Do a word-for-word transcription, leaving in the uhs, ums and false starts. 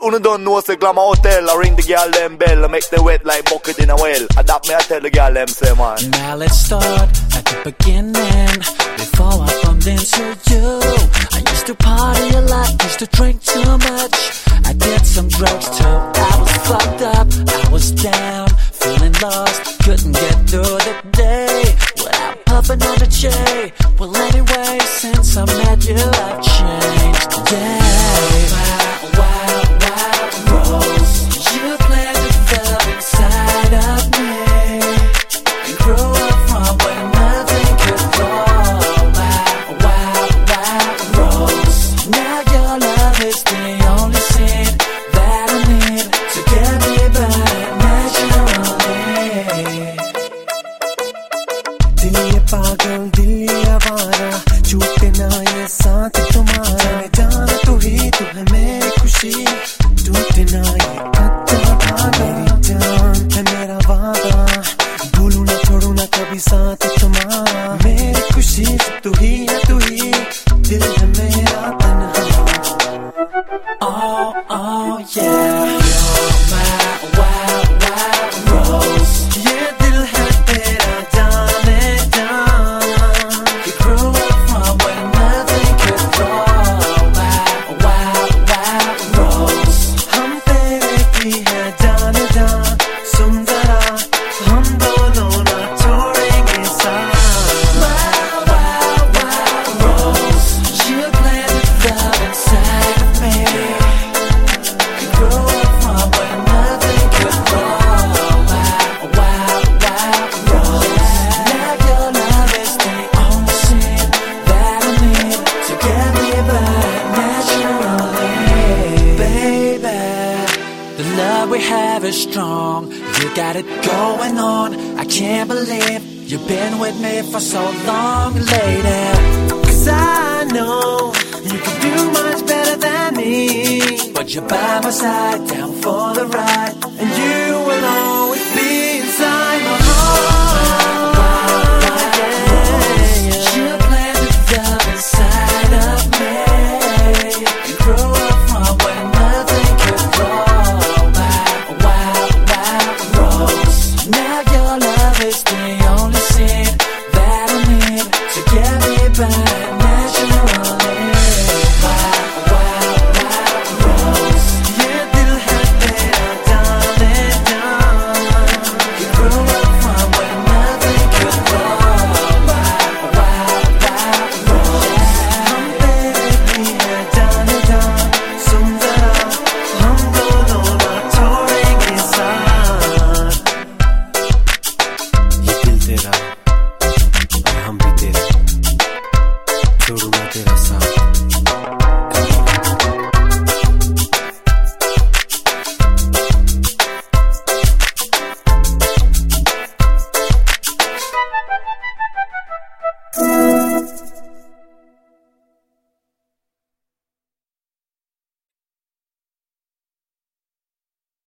Uno don't know say Glamour Hotel. I ring the girl them bell, I make the wet like bucket in a well. Adapt me, I tell the girl them say man. Now let's start at the beginning. Before I bumped into you, I used to party a lot, used to drink too much. I did some drugs too. I was fucked up, I was down, feeling lost, couldn't get through the day without puffing on the J. Well anyway, since I met you, I've changed. Yeah, wow, wow, wow, Rose, you planted love inside of me and grew up from where nothing could grow. Wow, wow, wow, Rose, now your love is the only sin that I need to get me by naturally. दिल ये पागल दिल ये आवारा छूटे ना ये साथ तुम्हारा जान तू ही तू है मेरी खुशी टूटे ना ये कच्चा धागा मेरी जान है मेरा वादा भूलू ना छोड़ू ना कभी साथ तुम्हारा मेरी खुशी तू ही है तू ही दिल है मेरा तन्हा. Oh, oh yeah, you're my wow, wow, Rose. ये दिल है तेरा जाने जान. You grew up from where nothing could grow. Wow, wow, wow, Rose. हम तेरे की है जाने जान. सुन जरा हम दोनों ना छोड़ेंगे साथ. Wow, wow, wow, Rose. You planted love inside of me. You grew up from where nothing could grow. Wow, wow, wow, Rose. Now your love is the only sin that I need to get me by naturally. Baby, the love we have is strong. You got it going on. I can't believe you've been with me for so long, lady. Cause I know you can do much better than me. But you're by my side, down for the ride.